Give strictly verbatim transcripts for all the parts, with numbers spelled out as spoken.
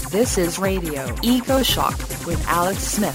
This is Radio Eco Shock with Alex Smith.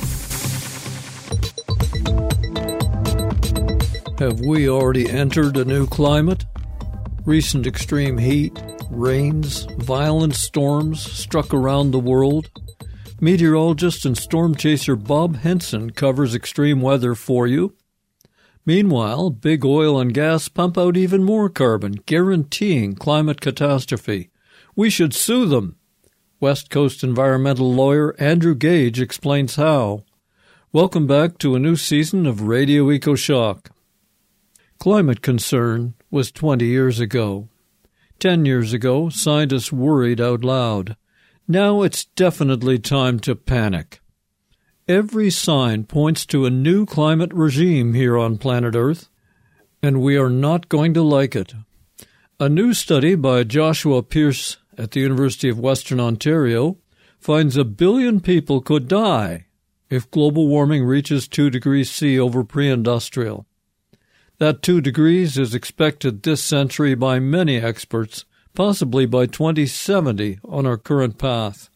Have we already entered a new climate? Recent extreme heat, rains, violent storms struck around the world. Meteorologist and storm chaser Bob Henson covers extreme weather for you. Meanwhile, big oil and gas pump out even more carbon, guaranteeing climate catastrophe. We should sue them. West Coast environmental lawyer Andrew Gage explains how. Welcome back to a new season of Radio Eco Shock. Climate concern was twenty years ago. Ten years ago, scientists worried out loud. Now it's definitely time to panic. Every sign points to a new climate regime here on planet Earth, and we are not going to like it. A new study by Joshua Pearce at the University of Western Ontario finds a billion people could die if global warming reaches two degrees C over pre-industrial. That two degrees is expected this century by many experts, possibly by twenty seventy on our current path.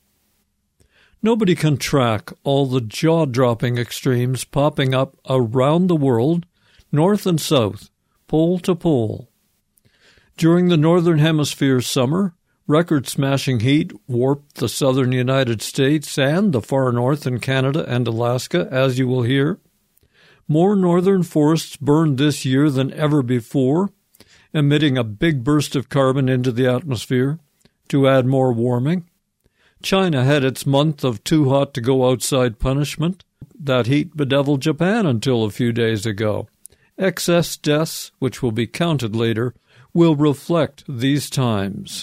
Nobody can track all the jaw-dropping extremes popping up around the world, north and south, pole to pole. During the Northern Hemisphere summer, record-smashing heat warped the southern United States and the far north in Canada and Alaska, as you will hear. More northern forests burned this year than ever before, emitting a big burst of carbon into the atmosphere to add more warming. China had its month of too hot to go outside punishment. That heat bedeviled Japan until a few days ago. Excess deaths, which will be counted later, will reflect these times.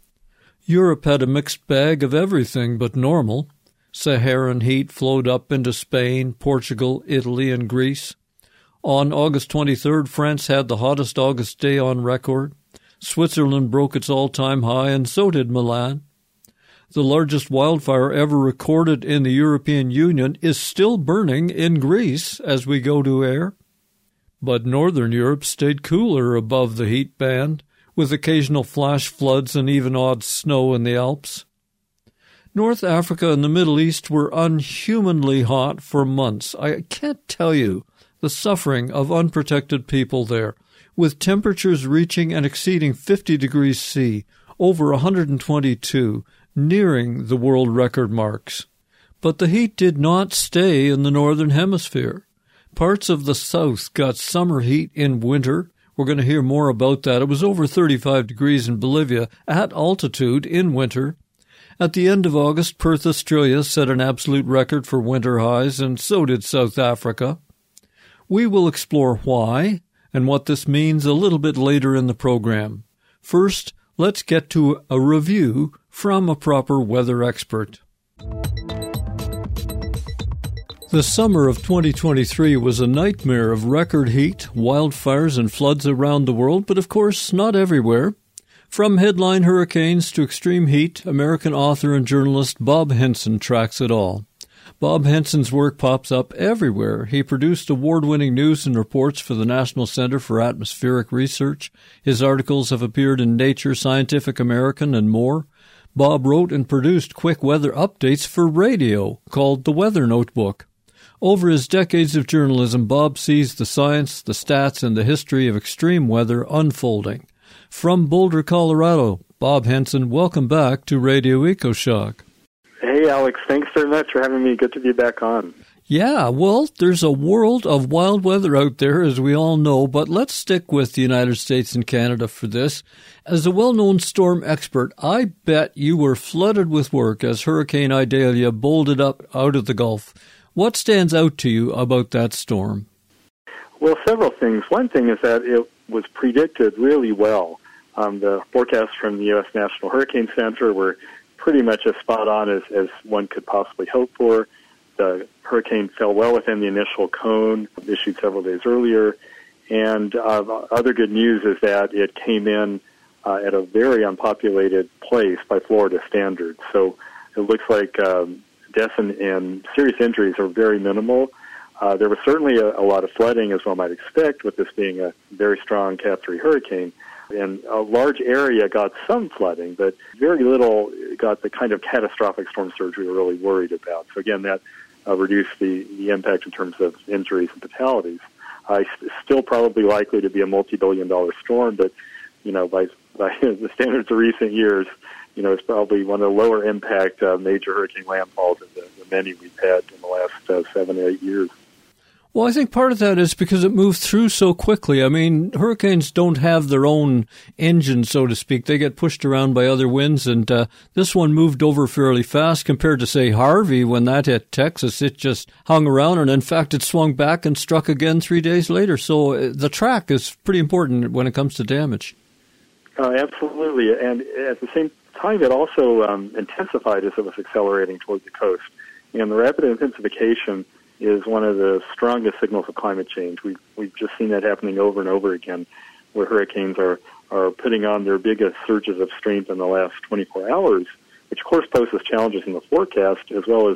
Europe had a mixed bag of everything but normal. Saharan heat flowed up into Spain, Portugal, Italy, and Greece. On August twenty-third, France had the hottest August day on record. Switzerland broke its all-time high, and so did Milan. The largest wildfire ever recorded in the European Union is still burning in Greece as we go to air. But northern Europe stayed cooler above the heat band, with occasional flash floods and even odd snow in the Alps. North Africa and the Middle East were unhumanly hot for months. I can't tell you the suffering of unprotected people there, with temperatures reaching and exceeding fifty degrees C, over one hundred twenty-two, nearing the world record marks. But the heat did not stay in the Northern Hemisphere. Parts of the South got summer heat in winter. We're going to hear more about that. It was over thirty-five degrees in Bolivia at altitude in winter. At the end of August, Perth, Australia set an absolute record for winter highs, and so did South Africa. We will explore why and what this means a little bit later in the program. First, let's get to a review from a proper weather expert. The summer of twenty twenty-three was a nightmare of record heat, wildfires, and floods around the world, but of course not everywhere. From headline hurricanes to extreme heat, American author and journalist Bob Henson tracks it all. Bob Henson's work pops up everywhere. He produced award-winning news and reports for the National Center for Atmospheric Research. His articles have appeared in Nature, Scientific American, and more. Bob wrote and produced quick weather updates for radio called The Weather Notebook. Over his decades of journalism, Bob sees the science, the stats, and the history of extreme weather unfolding. From Boulder, Colorado, Bob Henson, welcome back to Radio Eco Shock. Hey, Alex, thanks very much for having me. Good to be back on. Yeah, well, there's a world of wild weather out there, as we all know, but let's stick with the United States and Canada for this. As a well-known storm expert, I bet you were flooded with work as Hurricane Idalia bolted up out of the Gulf. What stands out to you about that storm? Well, several things. One thing is that it was predicted really well. Um, the forecasts from the U S National Hurricane Center were pretty much as spot on as, as one could possibly hope for. The hurricane fell well within the initial cone issued several days earlier. And uh, other good news is that it came in uh, at a very unpopulated place by Florida standards. So it looks like um, deaths and, and serious injuries are very minimal. Uh, there was certainly a, a lot of flooding, as one might expect, with this being a very strong Cat three hurricane. And a large area got some flooding, but very little got the kind of catastrophic storm surge we were really worried about. So again, that uh, reduced the, the impact in terms of injuries and fatalities. Uh, still probably likely to be a multi-billion dollar storm, but, you know, by, by the standards of recent years, you know, it's probably one of the lower impact uh, major hurricane landfalls of the, the many we've had in the last uh, seven or eight years. Well, I think part of that is because it moved through so quickly. I mean, hurricanes don't have their own engine, so to speak. They get pushed around by other winds, and uh, this one moved over fairly fast compared to, say, Harvey. When that hit Texas, it just hung around, and in fact, it swung back and struck again three days later. So uh, the track is pretty important when it comes to damage. Uh, absolutely, and at the same time, it also um, intensified as it was accelerating toward the coast. And the rapid intensification is one of the strongest signals of climate change. We've, we've just seen that happening over and over again, where hurricanes are, are putting on their biggest surges of strength in the last twenty-four hours, which of course poses challenges in the forecast as well as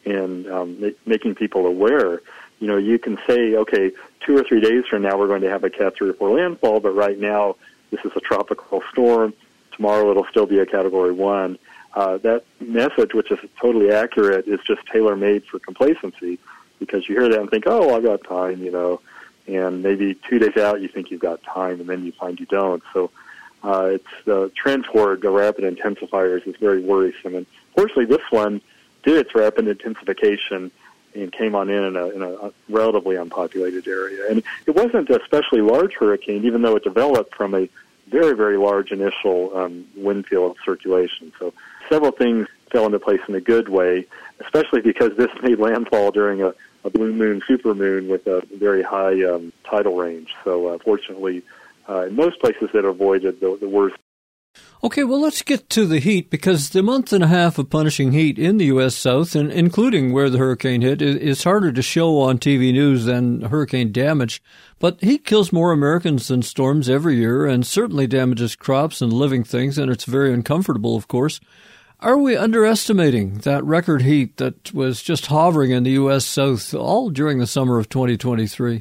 in um, ma- making people aware. You know, you can say, okay, two or three days from now we're going to have a Cat three or four landfall, but right now this is a tropical storm. Tomorrow it'll still be a Category one. Uh, that message, which is totally accurate, is just tailor-made for complacency, because you hear that and think, oh, I've got time, you know, and maybe two days out you think you've got time, and then you find you don't. So uh, it's the trend toward the rapid intensifiers is very worrisome. And fortunately, this one did its rapid intensification and came on in in a, in a relatively unpopulated area. And it wasn't an especially large hurricane, even though it developed from a very, very large initial um, wind field circulation. So several things fell into place in a good way, especially because this made landfall during a, a blue moon, supermoon with a very high um, tidal range. So uh, fortunately, uh, in most places it avoided the, the worst. Okay, well, let's get to the heat, because the month and a half of punishing heat in the U S South, and including where the hurricane hit, is harder to show on T V news than hurricane damage. But heat kills more Americans than storms every year, and certainly damages crops and living things, and it's very uncomfortable, of course. Are we underestimating that record heat that was just hovering in the U S South all during the summer of twenty twenty-three?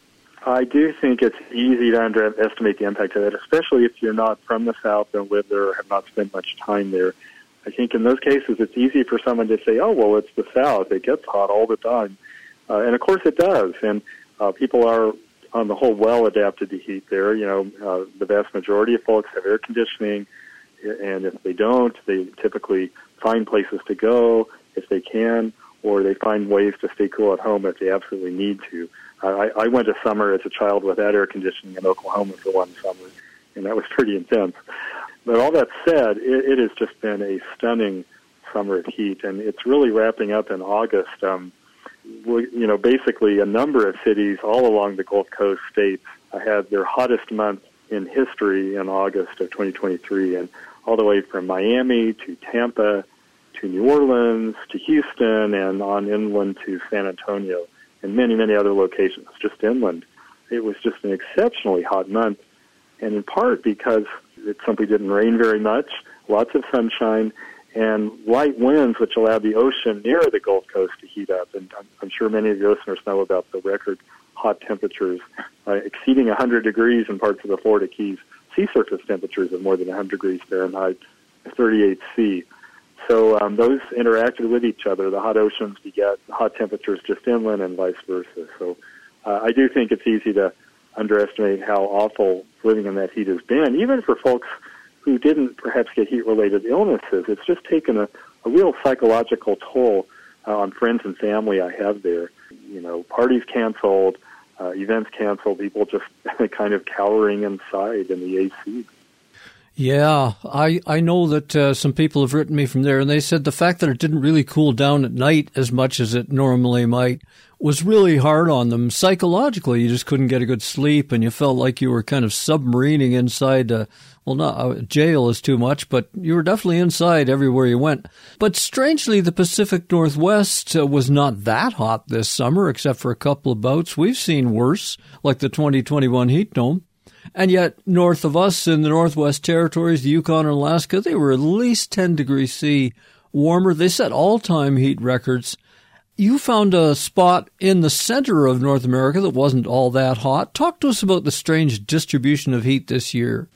I do think it's easy to underestimate the impact of that, especially if you're not from the South, don't live there, or have not spent much time there. I think in those cases it's easy for someone to say, oh, well, it's the South. It gets hot all the time. Uh, and, of course, it does. And uh, people are, on the whole, well adapted to heat there. You know, uh, the vast majority of folks have air conditioning, and if they don't, they typically find places to go if they can, or they find ways to stay cool at home if they absolutely need to. I, I went a summer as a child without air conditioning in Oklahoma for one summer, and that was pretty intense. But all that said, it, it has just been a stunning summer of heat, and it's really wrapping up in August. Um, we, you know, basically a number of cities all along the Gulf Coast states had their hottest month in history in August of twenty twenty-three, and all the way from Miami to Tampa to New Orleans to Houston and on inland to San Antonio, and many, many other locations, just inland. It was just an exceptionally hot month, and in part because it simply didn't rain very much, lots of sunshine, and light winds, which allowed the ocean near the Gulf Coast to heat up. And I'm, I'm sure many of your listeners know about the record hot temperatures, uh, exceeding one hundred degrees in parts of the Florida Keys, sea surface temperatures of more than one hundred degrees Fahrenheit, thirty-eight C. So um, those interacted with each other. The hot oceans beget hot temperatures just inland and vice versa. So uh, I do think it's easy to underestimate how awful living in that heat has been, even for folks who didn't perhaps get heat-related illnesses. It's just taken a, a real psychological toll uh, on friends and family I have there. You know, parties canceled, uh, events canceled, people just kind of cowering inside in the A C. Yeah, I, I know that uh, some people have written me from there, and they said the fact that it didn't really cool down at night as much as it normally might was really hard on them. Psychologically, you just couldn't get a good sleep, and you felt like you were kind of submarining inside, uh, well, not uh, jail is too much, but you were definitely inside everywhere you went. But strangely, the Pacific Northwest uh, was not that hot this summer, except for a couple of bouts. We've seen worse, like the twenty twenty-one heat dome. And yet, north of us in the Northwest Territories, the Yukon and Alaska, they were at least ten degrees C warmer. They set all-time heat records. You found a spot in the center of North America that wasn't all that hot. Talk to us about the strange distribution of heat this year.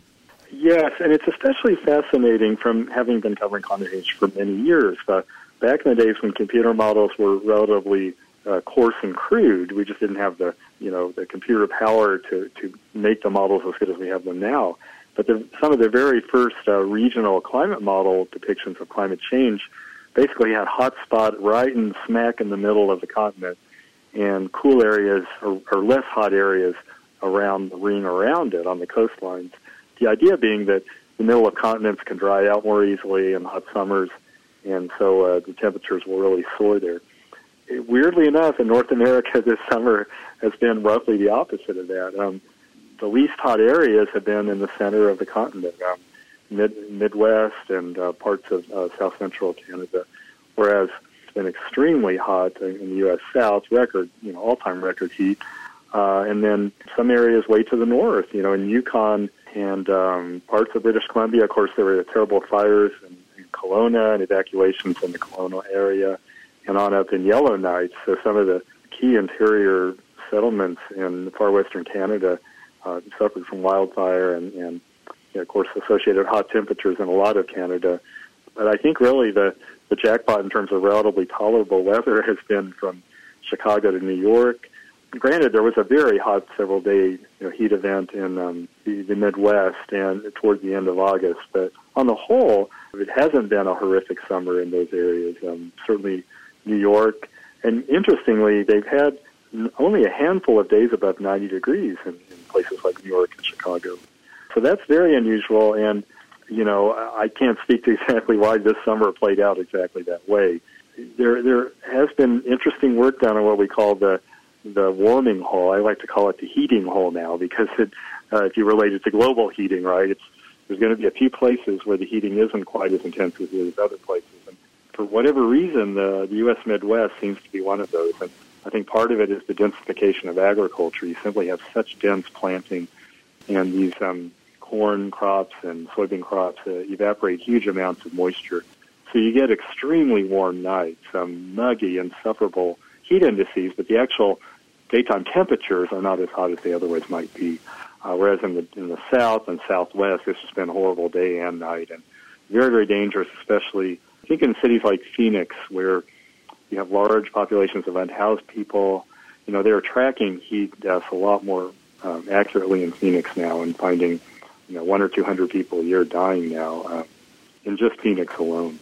Yes, and it's especially fascinating from having been covering climate change for many years. Uh, back in the days when computer models were relatively uh, coarse and crude, we just didn't have the, you know, the computer power to, to make the models as good as we have them now. But the, some of the very first uh, regional climate model depictions of climate change basically had hot spot right in smack in the middle of the continent and cool areas or, or less hot areas around the ring around it on the coastlines. The idea being that the middle of continents can dry out more easily in hot summers, and so uh, the temperatures will really soar there. It, weirdly enough, in North America this summer has been roughly the opposite of that. Um, the least hot areas have been in the center of the continent, um, mid, Midwest and uh, parts of uh, South Central Canada, whereas it's been extremely hot in, in the U S South, record, you know, all-time record heat. Uh, and then some areas way to the north, you know, in Yukon and um, parts of British Columbia. Of course, there were terrible fires in, in Kelowna and evacuations in the Kelowna area and on up in Yellowknife. So some of the key interior settlements in far western Canada uh, suffered from wildfire and, and you know, of course, associated hot temperatures in a lot of Canada. But I think really the, the jackpot in terms of relatively tolerable weather has been from Chicago to New York. Granted, there was a very hot several-day you know, heat event in um, the, the Midwest and toward the end of August. But on the whole, it hasn't been a horrific summer in those areas. Um, certainly New York. And interestingly, they've had only a handful of days above ninety degrees in, in places like New York and Chicago. So that's very unusual. And, you know, I can't speak to exactly why this summer played out exactly that way. There, there has been interesting work done on what we call the the warming hole. I like to call it the heating hole now because it, uh, if you relate it to global heating, right, it's, there's going to be a few places where the heating isn't quite as intense as it is other places. And for whatever reason, the, the U S Midwest seems to be one of those. And I think part of it is the densification of agriculture. You simply have such dense planting, and these um, corn crops and soybean crops uh, evaporate huge amounts of moisture. So you get extremely warm nights, um, muggy, insufferable heat indices, but the actual daytime temperatures are not as hot as they otherwise might be. Uh, whereas in the in the south and southwest, it's just been a horrible day and night, and very, very dangerous, especially, I think, in cities like Phoenix, where you have large populations of unhoused people. You know, they're tracking heat deaths a lot more um, accurately in Phoenix now and finding, you know, one or two hundred people a year dying now uh, in just Phoenix alone.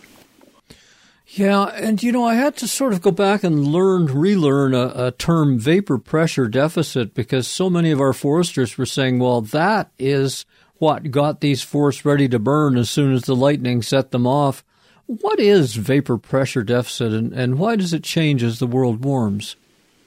Yeah, and, you know, I had to sort of go back and learn, relearn a, a term, vapor pressure deficit, because so many of our foresters were saying, well, that is what got these forests ready to burn as soon as the lightning set them off. What is vapor pressure deficit, and, and why does it change as the world warms?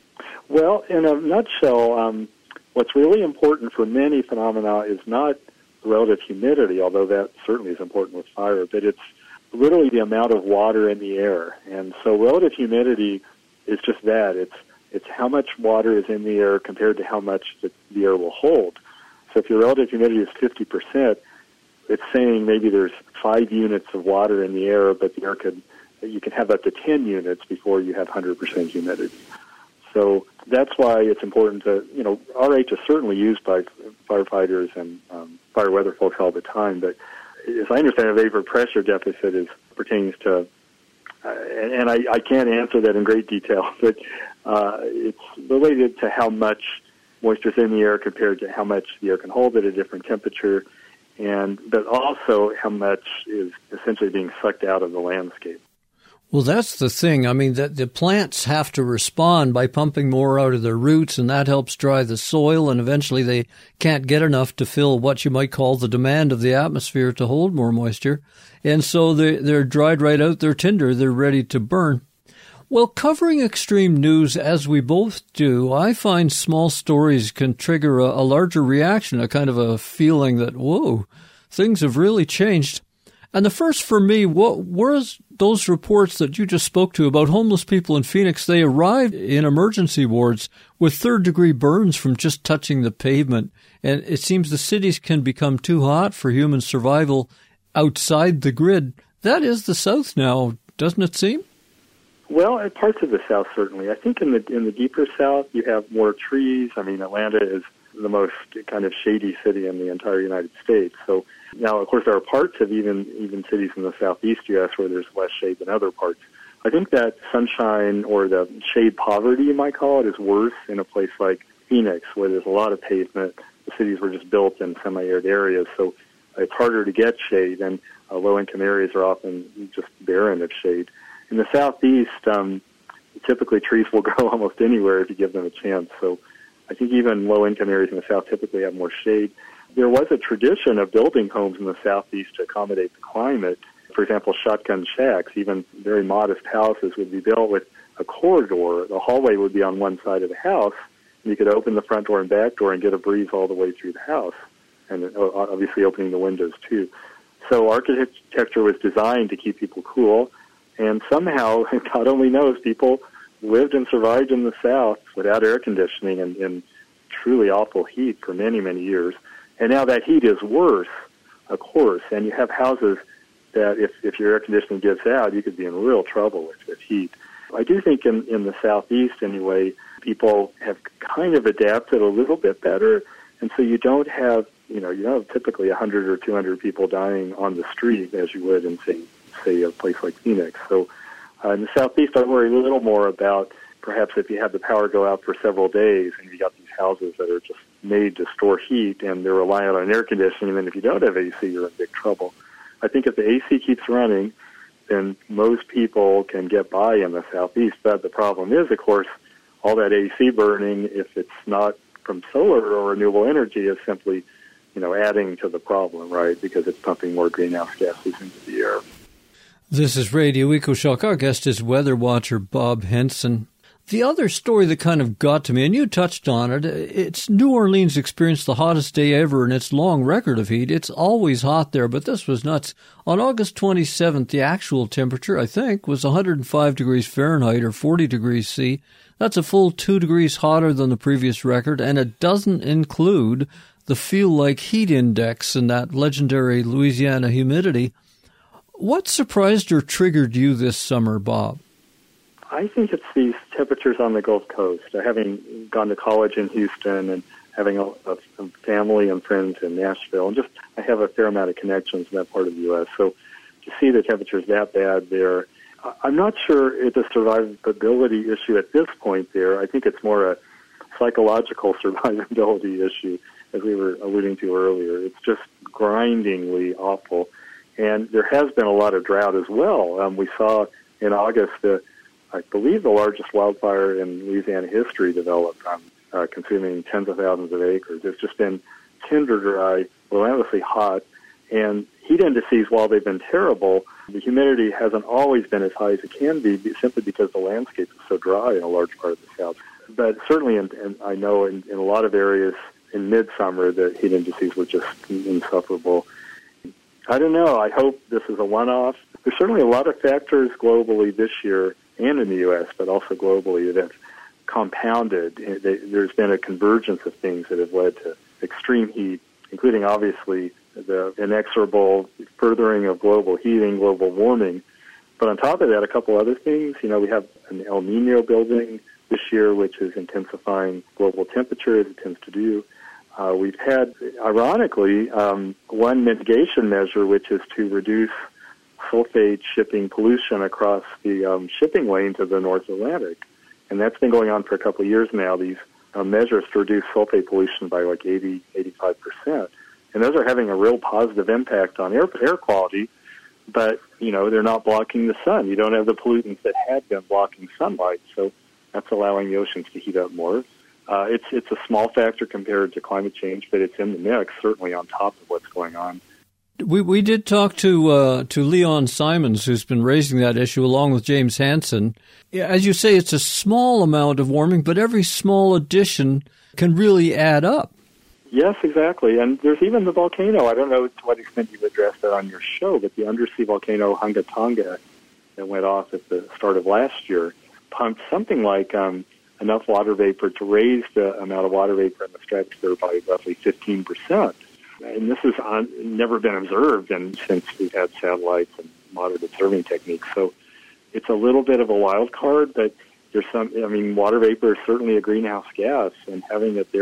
Well, in a nutshell, um, what's really important for many phenomena is not relative humidity, although that certainly is important with fire, but it's literally the amount of water in the air. And so relative humidity is just that. It's it's how much water is in the air compared to how much the, the air will hold. So if your relative humidity is fifty percent, it's saying maybe there's five units of water in the air, but the air could, you can have up to ten units before you have one hundred percent humidity. So that's why it's important to, you know, R H is certainly used by firefighters and um, fire weather folks all the time, but as I understand, a vapor pressure deficit is pertains to, uh, and, and I, I can't answer that in great detail, but uh, it's related to how much moisture is in the air compared to how much the air can hold at a different temperature, and but also how much is essentially being sucked out of the landscape. Well, that's the thing. I mean, the, the plants have to respond by pumping more out of their roots, and that helps dry the soil, and eventually they can't get enough to fill what you might call the demand of the atmosphere to hold more moisture. And so they, they're dried right out, they're tinder, they're ready to burn. Well, covering extreme news, as we both do, I find small stories can trigger a, a larger reaction, a kind of a feeling that, whoa, things have really changed. And the first for me, what was those reports that you just spoke to about homeless people in Phoenix? They arrived in emergency wards with third-degree burns from just touching the pavement. And it seems the cities can become too hot for human survival outside the grid. That is the South now, doesn't it seem? Well, parts of the South, certainly. I think in the in the deeper South, you have more trees. I mean, Atlanta is the most kind of shady city in the entire United States. So now, of course, there are parts of even even cities in the southeast U S where there's less shade than other parts. I think that sunshine, or the shade poverty, you might call it, is worse in a place like Phoenix, where there's a lot of pavement. The cities were just built in semi-arid areas, so it's harder to get shade, and uh, low-income areas are often just barren of shade. In the southeast, um, typically trees will grow almost anywhere if you give them a chance. So I think even low-income areas in the south typically have more shade. There was a tradition of building homes in the southeast to accommodate the climate. For example, shotgun shacks, even very modest houses, would be built with a corridor. The hallway would be on one side of the house, and you could open the front door and back door and get a breeze all the way through the house, and obviously opening the windows too. So architecture was designed to keep people cool, and somehow, God only knows, people lived and survived in the South without air conditioning and in truly awful heat for many, many years. And now that heat is worse, of course, and you have houses that if, if your air conditioning gives out, you could be in real trouble with, with heat. I do think in, in the Southeast, anyway, people have kind of adapted a little bit better, and so you don't have, you know, you don't have typically one hundred or two hundred people dying on the street as you would in, say, say a place like Phoenix. So uh, in the Southeast, I worry a little more about perhaps if you have the power go out for several days and you got these houses that are just made to store heat and they're reliant on air conditioning, and then if you don't have A C, you're in big trouble. I think if the A C keeps running, then most people can get by in the Southeast. But the problem is, of course, all that A C burning, if it's not from solar or renewable energy, is simply, you know, adding to the problem, right? Because it's pumping more greenhouse gases into the air. This is Radio EcoShock. Our guest is weather watcher Bob Henson. The other story that kind of got to me, and you touched on it, it's New Orleans experienced the hottest day ever in its long record of heat. It's always hot there, but this was nuts. On August twenty-seventh, the actual temperature, I think, was one hundred five degrees Fahrenheit or forty degrees C. That's a full two degrees hotter than the previous record, and it doesn't include the feel-like heat index and that legendary Louisiana humidity. What surprised or triggered you this summer, Bob? I think it's these temperatures on the Gulf Coast. Uh, having gone to college in Houston and having a, a, a family and friends in Nashville, and just I have a fair amount of connections in that part of the U S. So to see the temperatures that bad there, I'm not sure it's a survivability issue at this point there. I think it's more a psychological survivability issue, as we were alluding to earlier. It's just grindingly awful. And there has been a lot of drought as well. Um, we saw in August the I believe the largest wildfire in Louisiana history developed, um, uh, consuming tens of thousands of acres. It's just been tinder dry, relentlessly hot, and heat indices, while they've been terrible, the humidity hasn't always been as high as it can be, simply because the landscape is so dry in a large part of the South. But certainly, in, in, I know in, in a lot of areas in midsummer, the heat indices were just insufferable. I don't know. I hope this is a one-off. There's certainly a lot of factors globally this year and in the U S, but also globally, that have compounded. There's been a convergence of things that have led to extreme heat, including, obviously, the inexorable furthering of global heating, global warming. But on top of that, a couple other things. You know, we have an El Nino building this year, which is intensifying global temperature, as it tends to do. Uh, we've had, ironically, um, one mitigation measure, which is to reduce sulfate shipping pollution across the um, shipping lanes of the North Atlantic. And that's been going on for a couple of years now, these uh, measures to reduce sulfate pollution by like eighty, eighty-five percent. And those are having a real positive impact on air, air quality, but, you know, they're not blocking the sun. You don't have the pollutants that had been blocking sunlight, so that's allowing the oceans to heat up more. Uh, it's, it's a small factor compared to climate change, but it's in the mix, certainly on top of what's going on. We we did talk to uh, to Leon Simons, who's been raising that issue along with James Hansen. As you say, it's a small amount of warming, but every small addition can really add up. Yes, exactly. And there's even the volcano. I don't know to what extent you've addressed that on your show, but the undersea volcano Hunga Tonga that went off at the start of last year pumped something like um, enough water vapor to raise the amount of water vapor in the stratosphere by roughly fifteen percent. And this has on, never been observed and since we've had satellites and modern observing techniques. So it's a little bit of a wild card, but there's some, I mean, water vapor is certainly a greenhouse gas, and having it there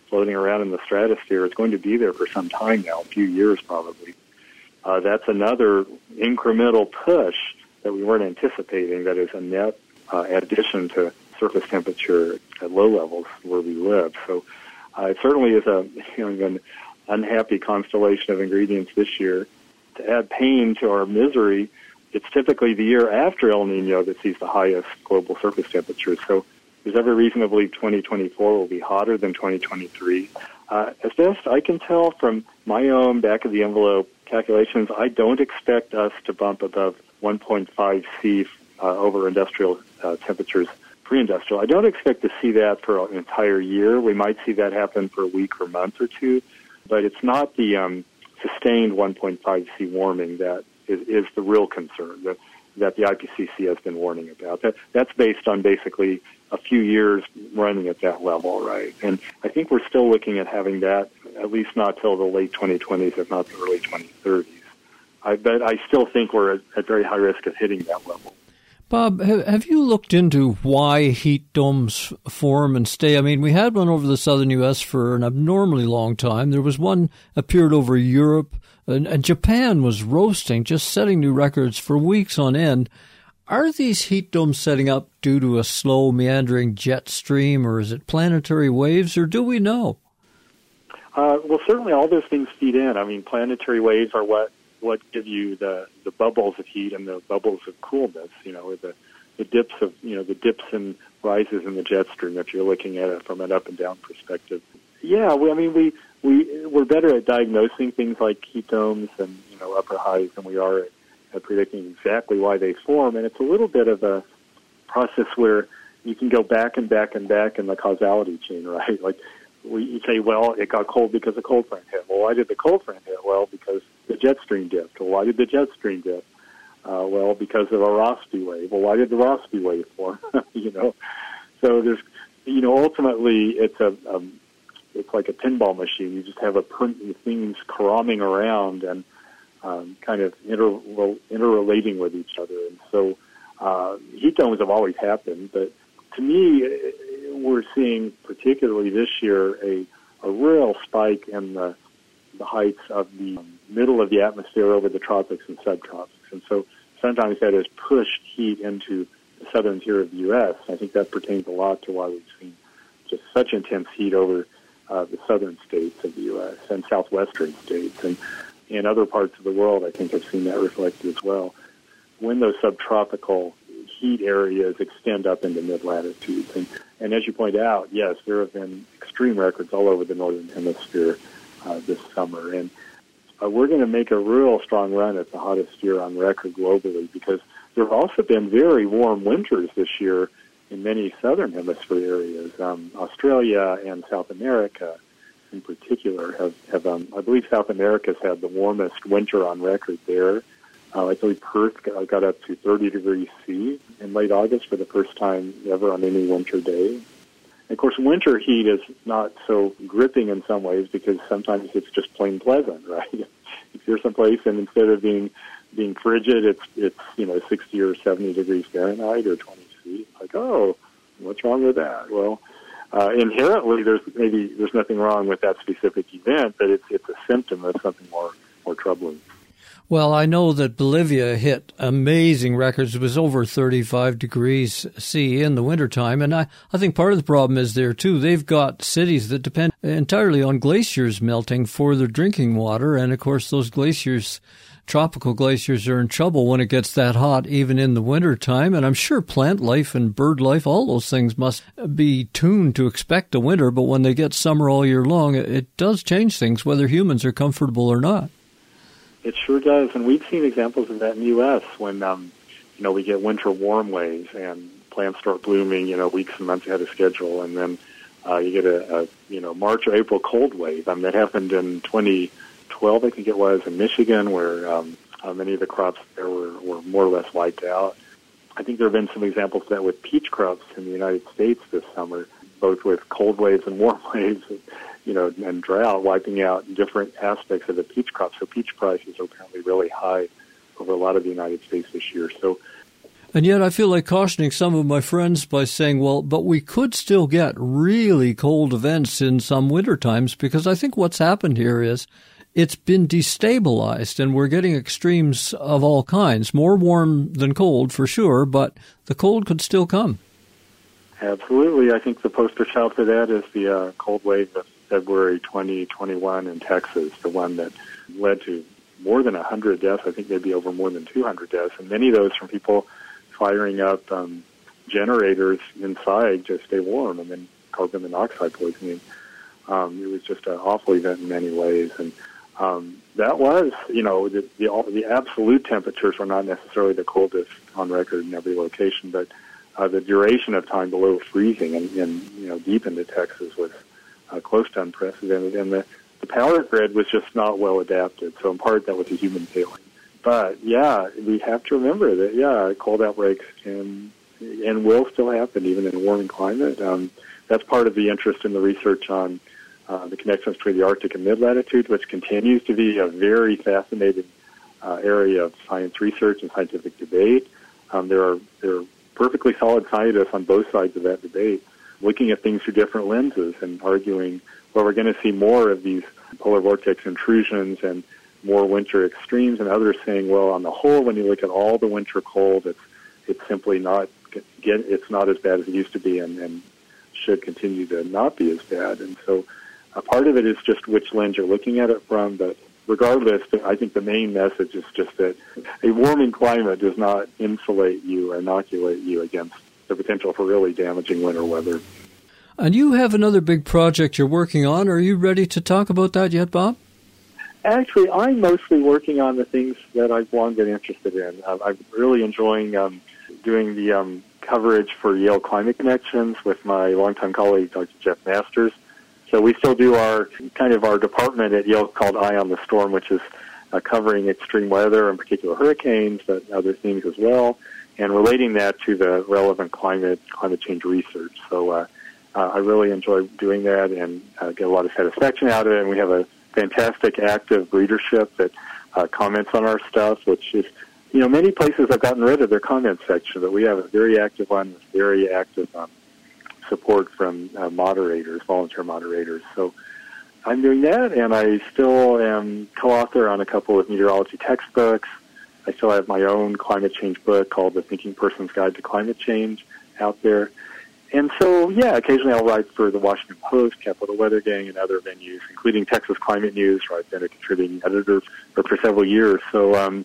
floating around in the stratosphere. It's going to be there for some time now, a few years probably. Uh, that's another incremental push that we weren't anticipating, that is a net uh, addition to surface temperature at low levels where we live. So uh, it certainly is a you know, an unhappy constellation of ingredients this year. To add pain to our misery, it's typically the year after El Nino that sees the highest global surface temperatures. So there's every reason to believe twenty twenty-four will be hotter than twenty twenty-three. Uh, as best I can tell from my own back-of-the-envelope calculations, I don't expect us to bump above one point five C uh, over industrial uh, temperatures, pre-industrial. I don't expect to see that for an entire year. We might see that happen for a week or month or two, but it's not the um, sustained one point five C warming that is, is the real concern that, that the I P C C has been warning about. That, that's based on basically a few years running at that level, right? And I think we're still looking at having that at least not till the late twenty twenties, if not the early twenty thirties. I bet I still think we're at, at very high risk of hitting that level. Bob, have you looked into why heat domes form and stay? I mean, we had one over the southern U S for an abnormally long time. There was one appeared over Europe, and, and Japan was roasting, just setting new records for weeks on end. Are these heat domes setting up due to a slow meandering jet stream, or is it planetary waves, or do we know? Uh, well, certainly all those things feed in. I mean, planetary waves are what what give you the, the bubbles of heat and the bubbles of coolness, you know, the, the dips of, you know, the dips and rises in the jet stream if you're looking at it from an up and down perspective. Yeah, we, I mean, we, we, we're better at diagnosing things like heat domes and, you know, upper highs than we are at, at predicting exactly why they form. And it's a little bit of a process where you can go back and back and back in the causality chain, right? Like, we you say, well, it got cold because the cold front hit. Well, why did the cold front hit? Well, because the jet stream dipped. Well, why did the jet stream dip? Uh, well, because of a Rossby wave. Well, why did the Rossby wave form? you know, so there's, you know, ultimately it's a, um, it's like a pinball machine. You just have a things cramming around and um, kind of inter interrelating with each other. And so uh, heat domes have always happened, but to me, we're seeing, particularly this year, a, a real spike in the, the heights of the middle of the atmosphere over the tropics and subtropics. And so sometimes that has pushed heat into the southern tier of the U S I think that pertains a lot to why we've seen just such intense heat over uh, the southern states of the U S and southwestern states. And in other parts of the world, I think I've seen that reflected as well. When those subtropical heat areas extend up into mid-latitudes. And, and as you point out, yes, there have been extreme records all over the northern hemisphere uh, this summer. And uh, we're going to make a real strong run at the hottest year on record globally, because there have also been very warm winters this year in many southern hemisphere areas. Um, Australia and South America in particular have, have um, I believe South America's had the warmest winter on record there. Uh, I believe Perth got, got up to thirty degrees C in late August for the first time ever on any winter day. And of course, winter heat is not so gripping in some ways because sometimes it's just plain pleasant, right? If you're someplace and instead of being being frigid, it's it's you know sixty or seventy degrees Fahrenheit or twenty C. Like, oh, what's wrong with that? Well, uh, inherently, there's maybe there's nothing wrong with that specific event, but it's it's a symptom of something more more troubling. Well, I know that Bolivia hit amazing records. It was over thirty-five degrees C in the wintertime. And I, I think part of the problem is there, too. They've got cities that depend entirely on glaciers melting for their drinking water. And, of course, those glaciers, tropical glaciers, are in trouble when it gets that hot, even in the wintertime. And I'm sure plant life and bird life, all those things must be tuned to expect a winter. But when they get summer all year long, it does change things, whether humans are comfortable or not. It sure does, and we've seen examples of that in the U S when, um, you know, we get winter warm waves and plants start blooming, you know, weeks and months ahead of schedule, and then uh, you get a, a, you know, March or April cold wave. I mean, that happened in twenty twelve, I think it was, in Michigan, where um, uh, many of the crops there were, were more or less wiped out. I think there have been some examples of that with peach crops in the United States this summer, both with cold waves and warm waves. You know, and drought wiping out different aspects of the peach crop. So peach prices are apparently really high over a lot of the United States this year. So And yet I feel like cautioning some of my friends by saying, well, but we could still get really cold events in some winter times, because I think what's happened here is it's been destabilized and we're getting extremes of all kinds, more warm than cold for sure, but the cold could still come. Absolutely. I think the poster child for that is the uh, cold wave of February twenty twenty-one in Texas, the one that led to more than one hundred deaths, I think maybe over more than two hundred deaths, and many of those from people firing up um, generators inside to stay warm, and then carbon monoxide poisoning. Um, it was just an awful event in many ways, and um, that was, you know, the, the, the absolute temperatures were not necessarily the coldest on record in every location, but uh, the duration of time below freezing and, and you know, deep into Texas was uh, close to unprecedented, and the, the power grid was just not well adapted. So in part, that was a human failing. But yeah, we have to remember that yeah, cold outbreaks can and will still happen even in a warming climate. Um, that's part of the interest in the research on uh, the connections between the Arctic and mid-latitude, which continues to be a very fascinating uh, area of science research and scientific debate. Um, there are there are perfectly solid scientists on both sides of that debate, looking at things through different lenses and arguing, well, we're going to see more of these polar vortex intrusions and more winter extremes, and others saying, well, on the whole, when you look at all the winter cold, it's it's simply not get it's not as bad as it used to be, and, and should continue to not be as bad. And so, a part of it is just which lens you're looking at it from. But regardless, I think the main message is just that a warming climate does not insulate you or inoculate you against the potential for really damaging winter weather. And you have another big project you're working on. Are you ready to talk about that yet, Bob? Actually, I'm mostly working on the things that I've long been interested in. Uh, I'm really enjoying um, doing the um, coverage for Yale Climate Connections with my longtime colleague, Doctor Jeff Masters. So we still do our kind of our department at Yale called Eye on the Storm, which is uh, covering extreme weather, in particular hurricanes, but other things as well, and relating that to the relevant climate climate change research. So uh, uh, I really enjoy doing that and uh, get a lot of satisfaction out of it. And we have a fantastic active readership that uh, comments on our stuff, which is, you know, many places have gotten rid of their comment section, but we have a very active one with very active um, support from uh, moderators, volunteer moderators. So I'm doing that, and I still am co-author on a couple of meteorology textbooks. I still have my own climate change book called The Thinking Person's Guide to Climate Change out there. And so, yeah, occasionally I'll write for the Washington Post, Capital Weather Gang, and other venues, including Texas Climate News, where I've been a contributing editor for, for several years. So um,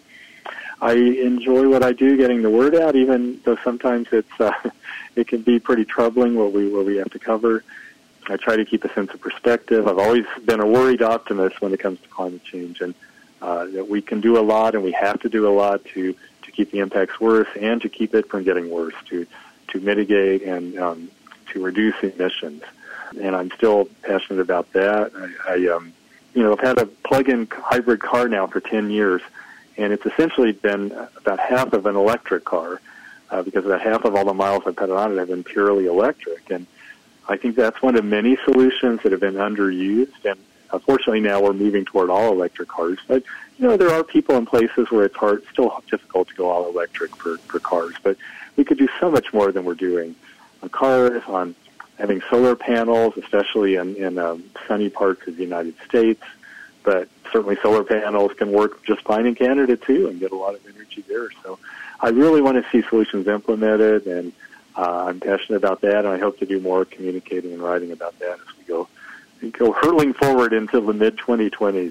I enjoy what I do, getting the word out, even though sometimes it's uh, it can be pretty troubling what we what we have to cover. I try to keep a sense of perspective. I've always been a worried optimist when it comes to climate change, and uh, that we can do a lot, and we have to do a lot to, to keep the impacts worse and to keep it from getting worse, to to mitigate and um, to reduce emissions. And I'm still passionate about that. I, I um, you know, I've had a plug-in hybrid car now for ten years, and it's essentially been about half of an electric car, uh, because about half of all the miles I've put on it have been purely electric. And I think that's one of many solutions that have been underused. And unfortunately now we're moving toward all electric cars. But, you know, there are people in places where it's hard, still difficult to go all electric for, for cars. But we could do so much more than we're doing on cars, on having solar panels, especially in, in um, sunny parts of the United States. But certainly solar panels can work just fine in Canada, too, and get a lot of energy there. So I really want to see solutions implemented, and uh, I'm passionate about that, and I hope to do more communicating and writing about that as we go, we go hurtling forward into the mid twenty twenties.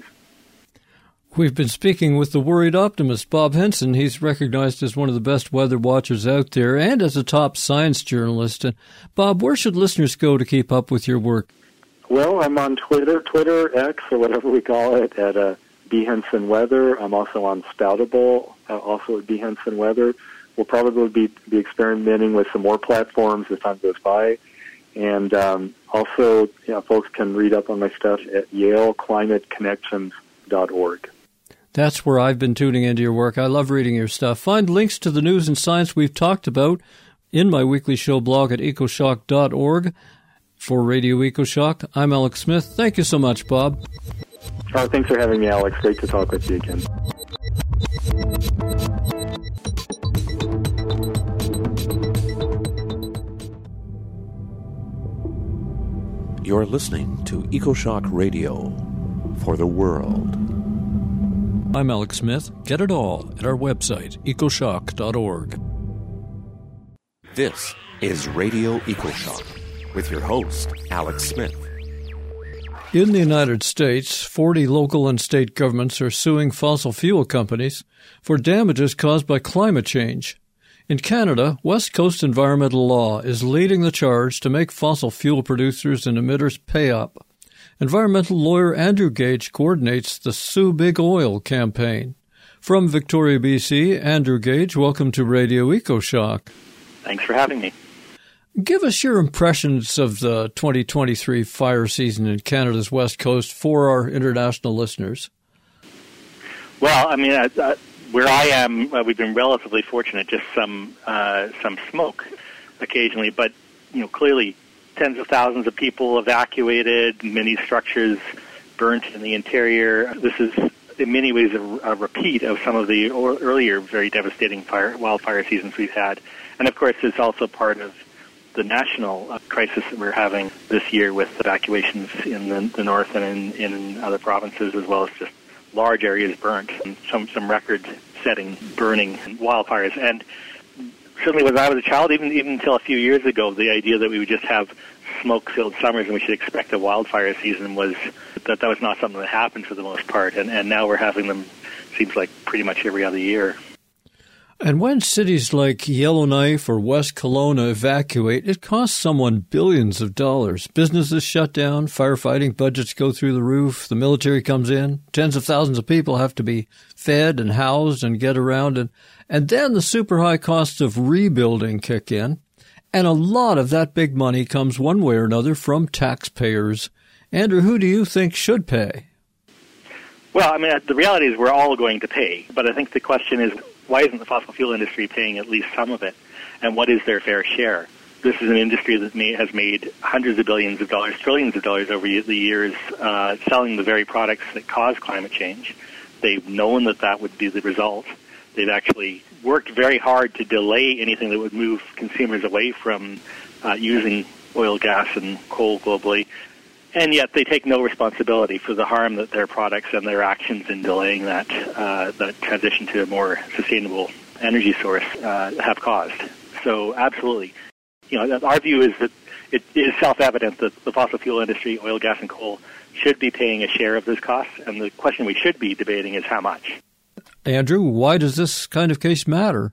We've been speaking with the worried optimist, Bob Henson. He's recognized as one of the best weather watchers out there and as a top science journalist. And Bob, where should listeners go to keep up with your work? Well, I'm on Twitter, Twitter, X, or whatever we call it, at uh, B. Henson Weather. I'm also on Spoutable, uh, also at B. Henson Weather. We'll probably be, be experimenting with some more platforms as time goes by. And um, also, you know, folks can read up on my stuff at Yale Climate Connections dot org. That's where I've been tuning into your work. I love reading your stuff. Find links to the news and science we've talked about in my weekly show blog at ecoshock dot org. For Radio EcoShock, I'm Alex Smith. Thank you so much, Bob. Oh, thanks for having me, Alex. Great to talk with you again. You're listening to EcoShock Radio for the world. I'm Alex Smith. Get it all at our website, ecoshock dot org. This is Radio EcoShock with your host, Alex Smith. In the United States, forty local and state governments are suing fossil fuel companies for damages caused by climate change. In Canada, West Coast Environmental Law is leading the charge to make fossil fuel producers and emitters pay up. Environmental lawyer Andrew Gage coordinates the Sue Big Oil campaign. From Victoria, B C, Andrew Gage, welcome to Radio EcoShock. Thanks for having me. Give us your impressions of the twenty twenty-three fire season in Canada's West Coast for our international listeners. Well, I mean, uh, uh, where I am, uh, we've been relatively fortunate, just some uh, some smoke occasionally, but you know, clearly tens of thousands of people evacuated, many structures burnt in the interior. This is in many ways a, a repeat of some of the or, earlier very devastating fire, wildfire seasons we've had. And of course, it's also part of the national uh, crisis that we're having this year with evacuations in the, the north and in, in other provinces, as well as just large areas burnt, and some, some record-setting burning wildfires. And certainly when I was a child, even, even until a few years ago, the idea that we would just have smoke-filled summers and we should expect a wildfire season was that that was not something that happened for the most part. And, and now we're having them, seems like, pretty much every other year. And when cities like Yellowknife or West Kelowna evacuate, it costs someone billions of dollars. Businesses shut down, firefighting budgets go through the roof, the military comes in, tens of thousands of people have to be fed and housed and get around, and, and then the super high costs of rebuilding kick in. And a lot of that big money comes one way or another from taxpayers. Andrew, who do you think should pay? Well, I mean, the reality is we're all going to pay, but I think the question is, why isn't the fossil fuel industry paying at least some of it? And what is their fair share? This is an industry that may, has made hundreds of billions of dollars, trillions of dollars over the years, uh, selling the very products that cause climate change. They've known that that would be the result. They've actually worked very hard to delay anything that would move consumers away from uh, using oil, gas, and coal globally. And yet they take no responsibility for the harm that their products and their actions in delaying that uh, that transition to a more sustainable energy source uh, have caused. So absolutely. You know, our view is that it is self-evident that the fossil fuel industry, oil, gas, and coal, should be paying a share of those costs. And the question we should be debating is how much. Andrew, why does this kind of case matter?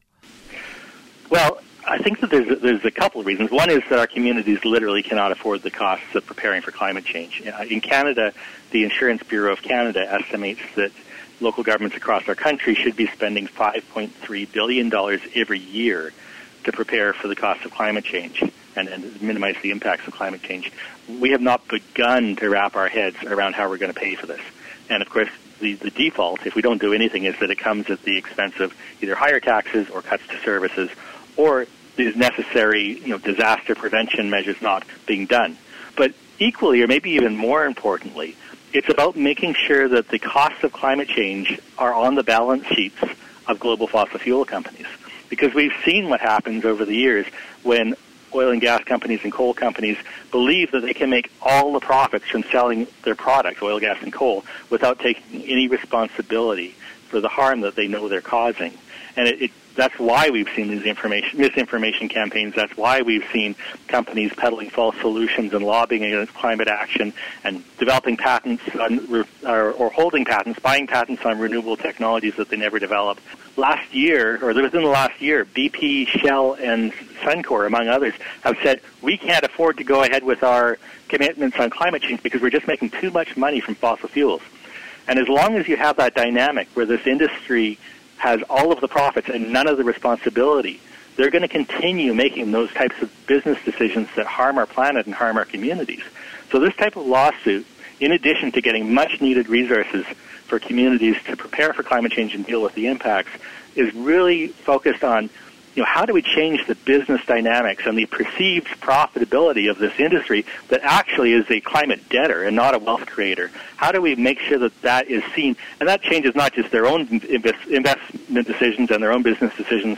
Well, I think that there's a, there's a couple of reasons. One is that our communities literally cannot afford the costs of preparing for climate change. In Canada, the Insurance Bureau of Canada estimates that local governments across our country should be spending five point three billion dollars every year to prepare for the cost of climate change and, and minimize the impacts of climate change. We have not begun to wrap our heads around how we're going to pay for this. And, of course, the, the default, if we don't do anything, is that it comes at the expense of either higher taxes or cuts to services, or these necessary, you know, disaster prevention measures not being done. But equally, or maybe even more importantly, it's about making sure that the costs of climate change are on the balance sheets of global fossil fuel companies. Because we've seen what happens over the years when oil and gas companies and coal companies believe that they can make all the profits from selling their products, oil, gas, and coal, without taking any responsibility for the harm that they know they're causing. And it, it that's why we've seen these information, misinformation campaigns. That's why we've seen companies peddling false solutions and lobbying against climate action and developing patents on, or, or holding patents, buying patents on renewable technologies that they never developed. Last year, or within the last year, B P, Shell, and Suncor, among others, have said we can't afford to go ahead with our commitments on climate change because we're just making too much money from fossil fuels. And as long as you have that dynamic where this industry has all of the profits and none of the responsibility, they're going to continue making those types of business decisions that harm our planet and harm our communities. So this type of lawsuit, in addition to getting much-needed resources for communities to prepare for climate change and deal with the impacts, is really focused on, you know, how do we change the business dynamics and the perceived profitability of this industry that actually is a climate debtor and not a wealth creator? How do we make sure that that is seen? And that changes not just their own invest, investment decisions and their own business decisions,